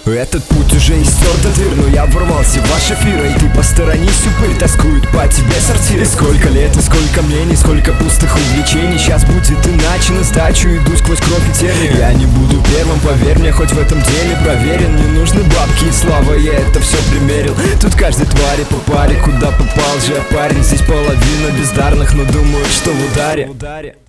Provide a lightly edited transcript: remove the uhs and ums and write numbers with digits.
Этот путь уже истер до дыр, но я ворвался в ваш эфир. И ты посторонись, упырь, тоскуют по тебе сортиры. Сколько лет и сколько мнений, сколько пустых увлечений. Сейчас будет иначе, на сдачу иду сквозь кровь и тернии. Я не буду первым, поверь мне, хоть в этом деле проверен. Не нужны бабки и слава, я это все примерил. Тут каждой твари по паре, куда попал же парень. Здесь половина бездарных, но думают, что в ударе.